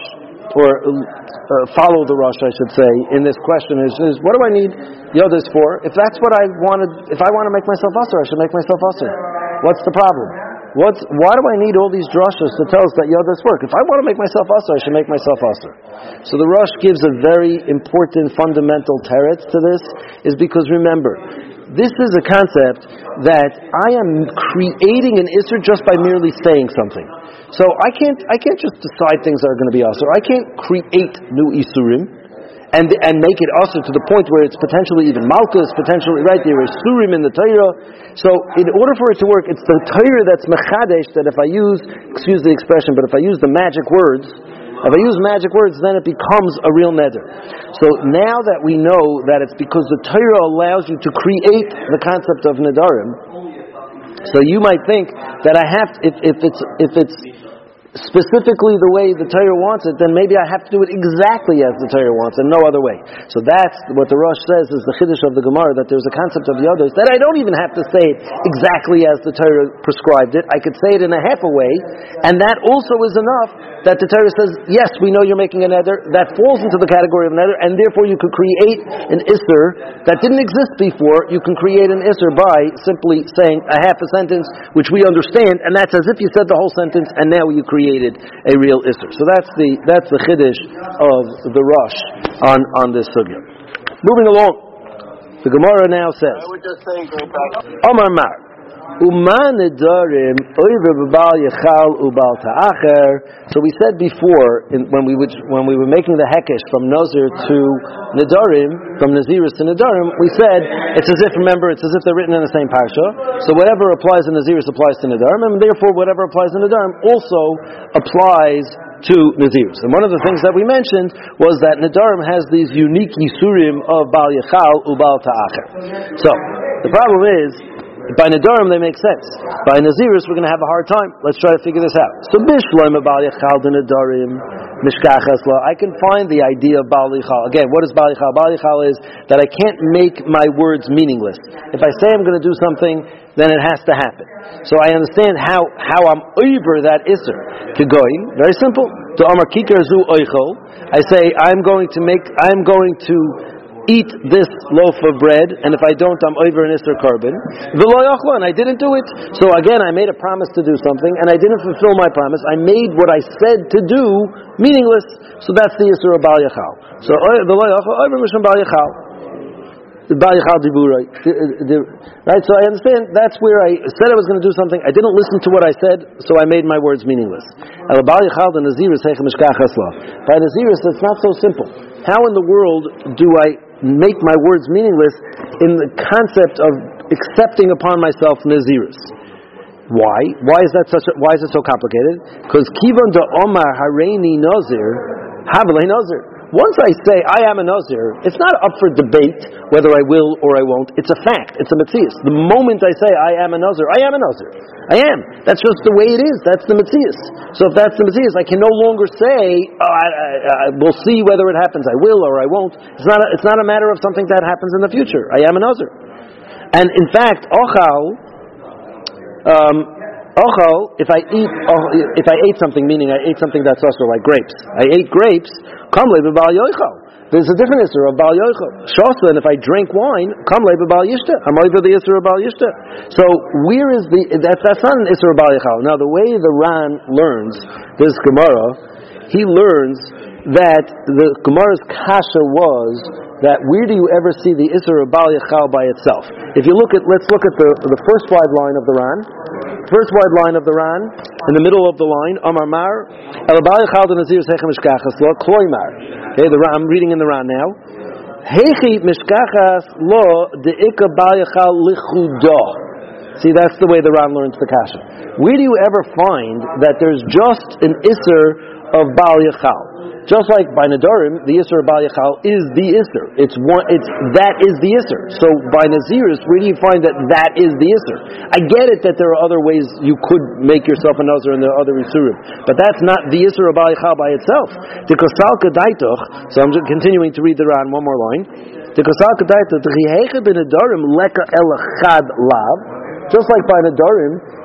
or uh, follow the Rosh, I should say, in this question is, is what do I need Yodas for? If that's what I wanted, if I want to make myself Asr, I should make myself Asr. What's the problem? What's, why do I need all these drashas to tell us that Yodas work? If I want to make myself Asr, I should make myself Asr. So the Rosh gives a very important fundamental teretz to this, is because remember, this is a concept that I am creating an Isser just by merely saying something. So I can't I can't just decide things that are going to be Asr. I can't create new Isurim and and make it Asr to the point where it's potentially even Malkus, potentially, right, there is Surim in the Torah. So in order for it to work, it's the Torah that's Mechadesh, that if I use, excuse the expression, but if I use the magic words, if I use magic words, then it becomes a real neder. So now that we know that it's because the Torah allows you to create the concept of nedarim, so you might think that I have to, if, if it's if it's specifically the way the Torah wants it, then maybe I have to do it exactly as the Torah wants and no other way. So that's what the Rosh says is the Chiddush of the Gemara, that there's a concept of Yodos that I don't even have to say it exactly as the Torah prescribed it. I could say it in a half a way, and that also is enough that the Torah says, yes, we know you're making a neder, that falls into the category of neder, and therefore you could create an Isser that didn't exist before. You can create an Isser by simply saying a half a sentence, which we understand, and that's as if you said the whole sentence, and now you created a real Isser. So that's the that's the Chiddush of the Rosh on, on this sugya. Moving along, the Gemara now says, I would just say, go back. Omar Mar. Uman nedarim oiver b'bal yechal ubal ta'acher. So we said before, in, when we would, when we were making the hekesh from Nazir to nedarim, from Naziris to nedarim, we said it's as if, remember, it's as if they're written in the same parsha. So whatever applies in Naziris applies to nedarim, and therefore whatever applies in nedarim also applies to Naziris. And one of the things that we mentioned was that nedarim has these unique yisurim of bal yechal ubal ta'acher. So the problem is, by Nedarim they make sense. By Naziris we're going to have a hard time. Let's try to figure this out. So Bishloim Bal Yechal de Nedarim Mishkachas La. I can find the idea of Bal Yechal. Again, what is Bal Yechal? Bal Yechal is that I can't make my words meaningless. If I say I'm going to do something, then it has to happen. So I understand how, how I'm over that Isser. Kegoyim, very simple. To Amar Kikar Zu Oichol, I say I'm going to make I'm going to eat this loaf of bread, and if I don't, I'm over an Isser Carbon. And I didn't do it. So again, I made a promise to do something, and I didn't fulfill my promise. I made what I said to do meaningless. So that's the Isser of Bal Yechal. So the over Mishum Bal Yechal. The Bal Yechal Diburai. Right? So I understand that's where I said I was going to do something. I didn't listen to what I said, so I made my words meaningless. By Naziris, it's not so simple. How in the world do I make my words meaningless in the concept of accepting upon myself Naziris? Why? Why is that such a, why is it so complicated? Because Kivan da Omar Hareini Nazir, Havale Nazir. Once I say I am a Nazir, it's not up for debate whether I will or I won't. It's a fact. It's a Metzias. The moment I say I am a Nazir, I am a Nazir. I am. That's just the way it is. That's the Metzias. So if that's the Metzias, I can no longer say, oh, I, I, I, we'll see whether it happens. I will or I won't. It's not a, it's not a matter of something that happens in the future. I am a Nazir. And in fact, Ochal, um, Ochal, if I eat, if I ate something, meaning I ate something that's also like grapes. I ate grapes. Kamle b'bal yochal. There's a different issue of bal yochal. Shasa, and if I drink wine, kamle b'bal yishta. I'm over the issue of bal yishta. So where is the? That's that's not an issue of bal yochal. Now the way the Ran learns this Gemara, he learns that the Gemara's kasha was that where do you ever see the Isser of Bal Yechal by itself? If you look at, let's look at the the first wide line of the Ran. First wide line of the Ran, in the middle of the line, Amar Mar, El Bal Yechal de Nazir Sechem Mishkachas Lo Kloimar. Okay, the Ran, I'm reading in the Ran now. Hechi Mishkachas Lo de Ika Bal Yechal Lichudo. See, that's the way the Ran learns the kasha. Where do you ever find that there's just an Isser of Bal Yechal? Just like by Nedarim, the Isser of Bal Yechal is the Isser. It's one. It's that is the Isser. So by Naziris, where do you find that that is the Isser? I get it that there are other ways you could make yourself a Nazir and there are other Isurim, but that's not the Isser of Bal Yechal by itself. The Kosal Kedaitoch. So I'm just continuing to read the Ran one more line. The Kosal Kedaitoch. The Chiheche ben Nedarim leka elachad lav. Just like by Nedarim,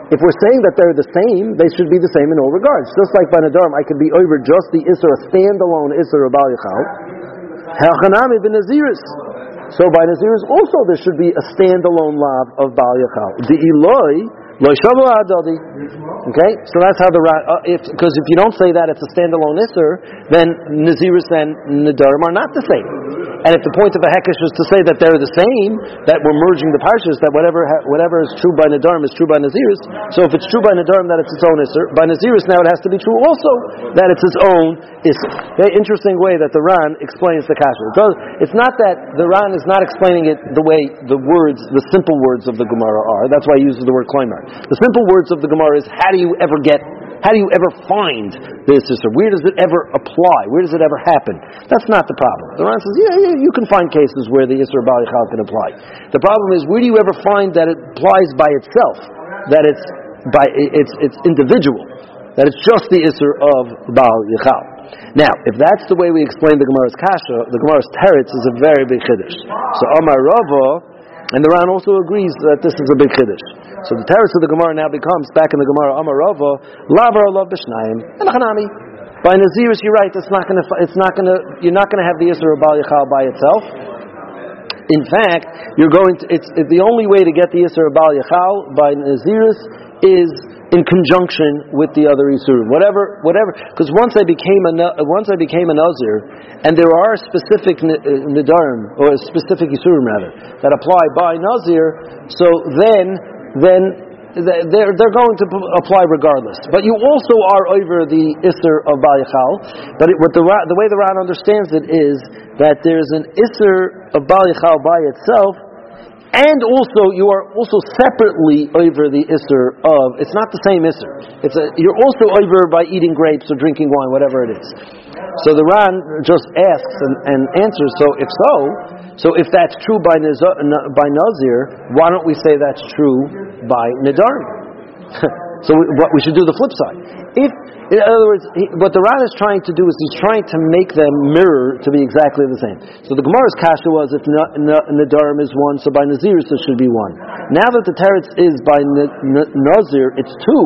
if we're saying that they're the same, they should be the same in all regards. Just like by Nadarim, I could be over just the Isser, a standalone Isser of Bal Yachal. Ha'chanami bin Naziris. So by Naziris also there should be a standalone lav of Bal Yachal. The Eloi, Lo Shavu Adadi. Okay, so that's how the uh, if because if you don't say that it's a standalone Isser, then Naziris and Nadarim are not the same. And if the point of a Hekesh is to say that they're the same, that we're merging the parshas, that whatever whatever is true by Nadarim is true by Naziris. So if it's true by Nadarim that it's its own Isser, by Naziris now it has to be true also that it's its own Isser. Very interesting way that the Ran explains the kasha. It's not that the Ran is not explaining it the way the words, the simple words of the Gemara are. That's why he uses the word Kloimar. The simple words of the Gemara is, how do you ever get, how do you ever find this Isser? Where does it ever apply? Where does it ever happen? That's not the problem. The Ran says, yeah, yeah, you can find cases where the Isser Bal Yachal can apply. The problem is, where do you ever find that it applies by itself? That it's by it's it's individual. That it's just the Isser of Bal Yachal. Now, if that's the way we explain the Gemara's kasha, the Gemara's teretz is a very big chiddush. So Amar Rava, and the Ran also agrees that this is a big chiddush. So the teretz of the Gemara now becomes, back in the Gemara, Amar Rava, Lavar Alav B'Shnayim, and Chanami. By Naziris, you're right. It's not going to. It's not going to. You're not going to have the Isser of Bal Yachal by itself. In fact, you're going to. It's it, the only way to get the Isser of Bal Yachal by Naziris is in conjunction with the other Isurim. Whatever, whatever. Because once I became a once I became a Nazir, and there are specific Nidarim or specific Isurim rather that apply by Nazir. So then, then. They're, they're going to apply regardless. But you also are over the Isser of Bal Yachal. But it, what the, the way the Ran understands it is that there's an Isser of Bal Yachal by itself, and also you are also separately over the Isser of, it's not the same Isser. It's a, you're also over by eating grapes or drinking wine, whatever it is. So the Ran just asks and, and answers, so if so, so if that's true by Nazir, by Nazir, why don't we say that's true by Nadarim? So we, what, we should do the flip side. If, in other words, he, what the Ran is trying to do is he's trying to make them mirror to be exactly the same. So the Gemara's kasha was if Nadarim is one, so by Naziris it should be one. Now that the teretz is by Nazir, it's two,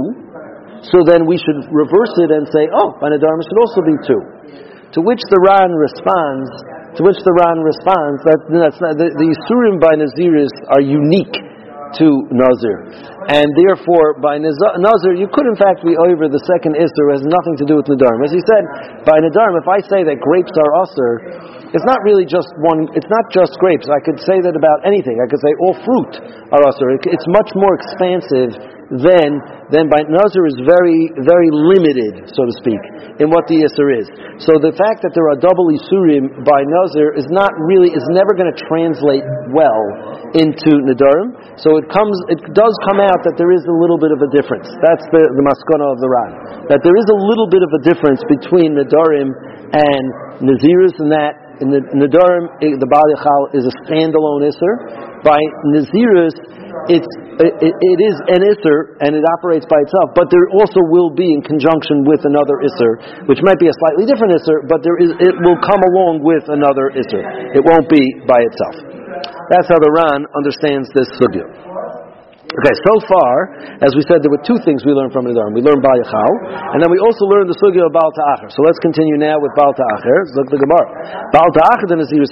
so then we should reverse it and say, oh, by Nadarim it should also be two. To which the Ran responds, to which the Ran responds that that's not, the, the Yisurim by Naziris are unique to Nazir, and therefore by Nazir you could in fact be over the second Isser, has nothing to do with Nadarim. As he said, by Nadarim, if I say that grapes are Asr, it's not really just one. It's not just grapes. I could say that about anything. I could say all fruit are Asr. It's much more expansive than then by Nazir is very, very limited, so to speak, in what the Isser is. So the fact that there are double Isurim by Nazir is not really, is never going to translate well into Nadarim. So it comes, it does come out that there is a little bit of a difference. That's the, the maskana of the Ran. That there is a little bit of a difference between Nadarim and Naziris, in that in the Nadarim, the Bal Yachal is a standalone Isser. By Naziris, it's It, it is an Isser, and it operates by itself, but there also will be in conjunction with another Isser, which might be a slightly different Isser, but there is, it will come along with another Isser. It won't be by itself. That's how the Ran understands this sugya. Okay, so far, as we said, there were two things we learned from Nadarim. We learned Bal Yachal, and then we also learned the sugya of Baal Ta'acher. So let's continue now with Baal Ta'acher. Let's look at the Gemara. Baal Ta'acher then is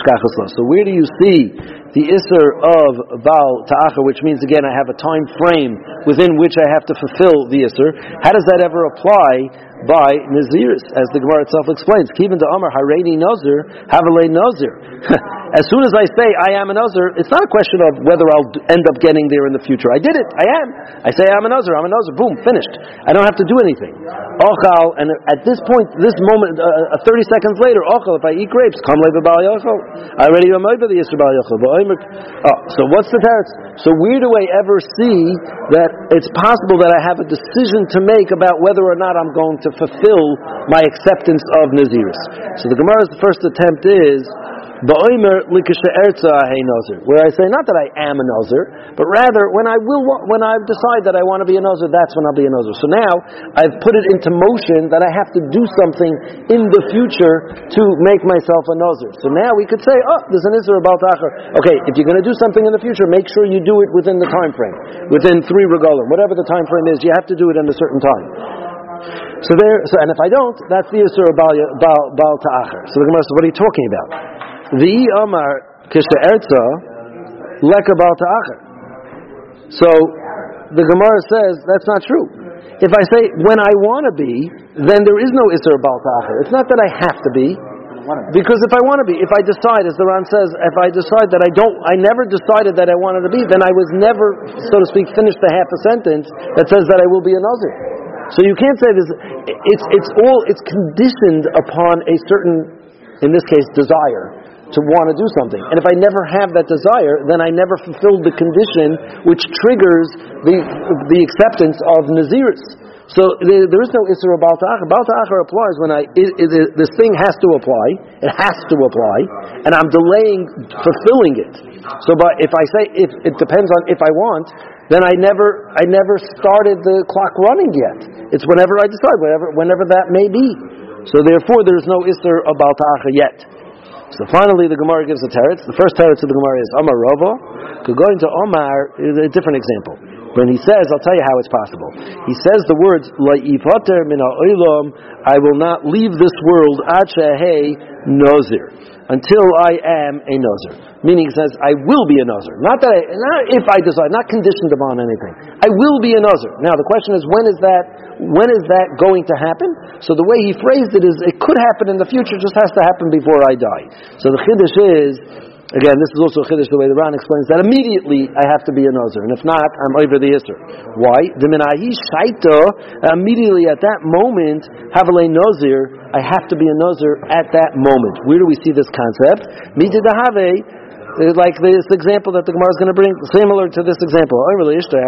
So where do you see the Isser of Baal Ta'acher, which means, again, I have a time frame within which I have to fulfill the Isser? How does that ever apply by Naziris, as the Gemara itself explains? Kivan to Amar Hareini Nazir, Havalei Nazir. As soon as I say I am a Nazir, it's not a question of whether I'll end up getting there in the future. I did it. I am. I say I'm a Nazir. I'm a Nazir. Boom. Finished. I don't have to do anything. Ochal, and at this point, this moment, uh, thirty seconds later, Ochal, if I eat grapes, come like the Bal Yachal. I already am over the Yisr Bal Yachal. Oh, so what's the teretz? So where do I ever see that it's possible that I have a decision to make about whether or not I'm going to fulfill my acceptance of Naziris? So the Gemara's first attempt is, Ba'omer likashe erza hey nozer, where I say not that I am a nozer, but rather when I will, when I decide that I want to be a nozer, that's when I'll be a nozer. So now I've put it into motion that I have to do something in the future to make myself a nozer. So now we could say, oh, there's an isser about acher. Okay, if you're going to do something in the future, make sure you do it within the time frame, within three regalim, whatever the time frame is. You have to do it in a certain time. So there, so and if I don't, that's the isser about baal ta'acher. So the Gemara says, what are you talking about? The Amar Kisha Erza Leka Baal Ta'acher. So the Gemara says that's not true. If I say when I want to be, then there is no Isser Baal Ta'acher. It's not that I have to be, because if I want to be, if I decide, as the Ran says, if I decide that I don't, I never decided that I wanted to be, then I was never, so to speak, finished the half a sentence that says that I will be a Nazir. So you can't say this. It's it's all it's conditioned upon a certain, in this case, desire to want to do something. And if I never have that desire, then I never fulfilled the condition which triggers the the acceptance of Naziris. So there, there is no Isser of Baal Ta'acher. Baal Ta'acher applies when I it, it, this thing has to apply. It has to apply, and I'm delaying fulfilling it. So, but if I say if it depends on if I want, then I never I never started the clock running yet. It's whenever I decide, whenever whenever that may be. So therefore, there is no Isser of Baal Ta'acher yet. So finally, the Gemara gives a teretz. The first teretz of the Gemara is Amar Rava. Going to Omar is a different example. When he says, I'll tell you how it's possible. He says the words La'ipater min ha'olam, I will not leave this world ad shehei nozir, until I am a nozir. Meaning, he says, I will be a nozir. Not that I, not if I decide, not conditioned upon anything. I will be a nozir. Now the question is, when is that? When is that going to happen? So the way he phrased it is, it could happen in the future, just has to happen before I die. So the chiddush is, again, this is also a chiddush the way the Ran explains, that immediately I have to be a nozir, and if not, I'm over the isser. Why? D'minahi shaita, immediately at that moment, havalei nozir, I have to be a nozir at that moment. Where do we see this concept? Mitidahave, like this example that the Gemara is going to bring, similar to this example. So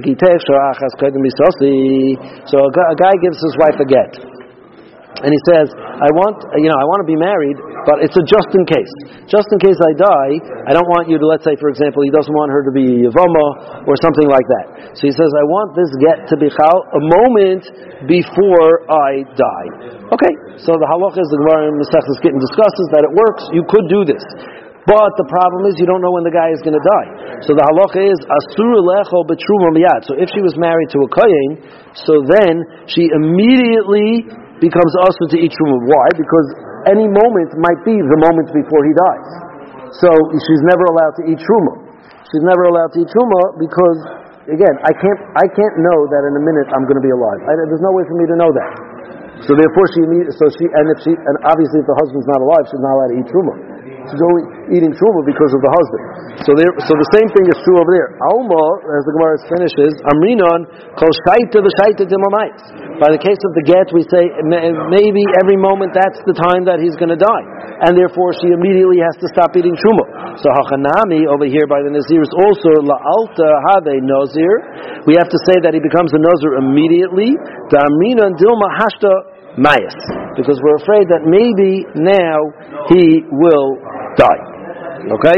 a guy gives his wife a get, and he says, I want, you know, I want to be married, but it's a just in case. Just in case I die, I don't want you to, let's say, for example, he doesn't want her to be Yavama or something like that. So he says, I want this get to be chal a moment before I die. Okay, so the halacha is, the Gemara in Masechtas Gittin discusses that it works, you could do this. But the problem is you don't know when the guy is going to die. So the halacha is asur lecho betruma miyad. So if she was married to a kohen, so then she immediately becomes asur to eat truma. Why? Because any moment might be the moment before he dies. So she's never allowed to eat truma. She's never allowed to eat truma because, again, I can't I can't know that in a minute I'm going to be alive. I, there's no way for me to know that. So therefore she so she and if she and obviously if the husband's not alive, she's not allowed to eat truma. She's only eating truma because of the husband. So there, so the same thing is true over there. Alma, as the Gemara finishes, Amrinon kol shaita the shaita dimamayis. By the case of the get, we say maybe every moment that's the time that he's going to die, and therefore she immediately has to stop eating truma. So hachanami over here by the nazir is also la'alta hade nazir. We have to say that he becomes a nazir immediately. Da amrinon dilma hashta mayas, because we're afraid that maybe now he will die. Okay?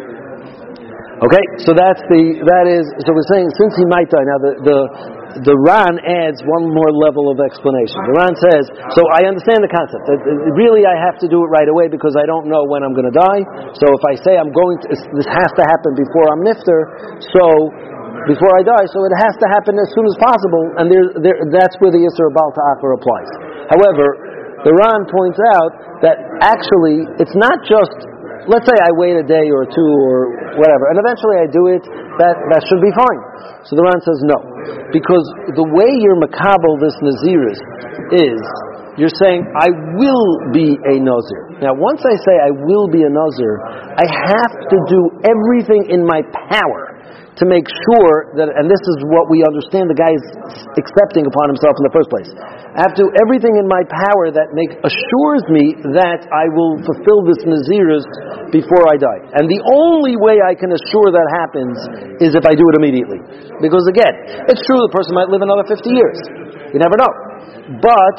Okay, so that's the, that is, so we're saying since he might die, now the, the, the Ran adds one more level of explanation. The Ran says, so I understand the concept, that really I have to do it right away because I don't know when I'm going to die, so if I say I'm going to, this has to happen before I'm nifter, so before I die, so it has to happen as soon as possible, and there, there, that's where the Yisr Baal Ta'acher applies. However, the Ran points out that actually it's not just, let's say I wait a day or two or whatever, and eventually I do it, that, that should be fine. So the Ran says no. Because the way you're makabel this Naziris is, you're saying, I will be a Nazir. Now once I say I will be a Nazir, I have to do everything in my power to make sure that, and this is what we understand the guy is accepting upon himself in the first place. I have to do everything in my power that make, assures me that I will fulfill this Nazirus before I die. And the only way I can assure that happens is if I do it immediately. Because again, it's true the person might live another fifty years. You never know. But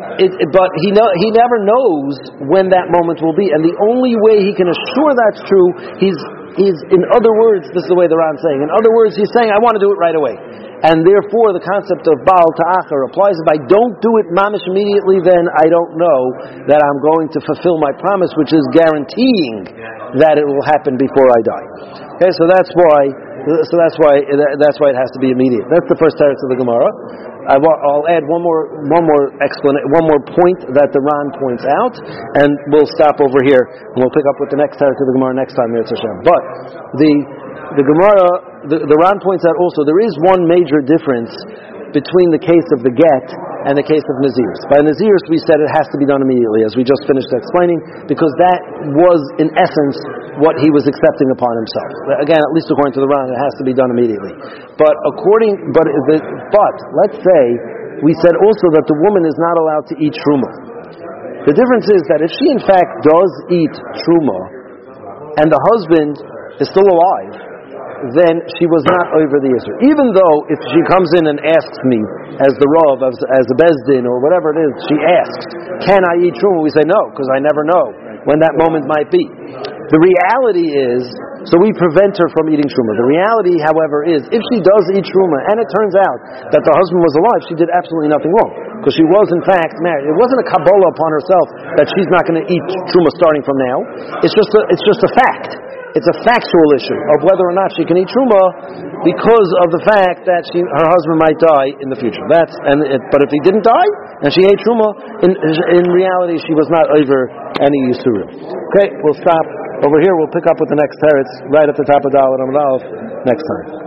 it, it, but he know, he never knows when that moment will be, and the only way he can assure that's true, he's, he's in other words, this is the way the Ran's saying, in other words, he's saying, I want to do it right away. And therefore, the concept of Baal Ta'achar applies. If I don't do it mamish immediately, then I don't know that I'm going to fulfill my promise, which is guaranteeing that it will happen before I die. Okay, so that's why, so that's why, that's why it has to be immediate. That's the first teretz of the Gemara. I will, I'll add one more, one more explanation, one more point that the Ran points out, and we'll stop over here, and we'll pick up with the next teretz of the Gemara next time, Yirtzeh Hashem. But the the Gemara, the, the Ran points out also there is one major difference between the case of the get and the case of Nazirus. By Nazirus, we said it has to be done immediately, as we just finished explaining, because that was, in essence, what he was accepting upon himself. Again, at least according to the Ran, it has to be done immediately. But according, but the, but let's say we said also that the woman is not allowed to eat truma. The difference is that if she in fact does eat truma, and the husband is still alive, then she was not over the issue. Even though if she comes in and asks me, as the Rav, as, as a Bezdin, or whatever it is, she asks, can I eat truma? We say no, because I never know when that moment might be. The reality is, so we prevent her from eating truma. The reality, however, is, if she does eat truma, and it turns out that the husband was alive, she did absolutely nothing wrong. Because she was, in fact, married. It wasn't a Kabbalah upon herself that she's not going to eat truma starting from now. It's just a, it's just a fact. It's a factual issue of whether or not she can eat truma because of the fact that she, her husband might die in the future. That's and it, but if he didn't die and she ate truma, in in reality she was not over any yisurim. Okay, we'll stop over here. We'll pick up with the next teretz right at the top of Dalet Amud Aleph next time.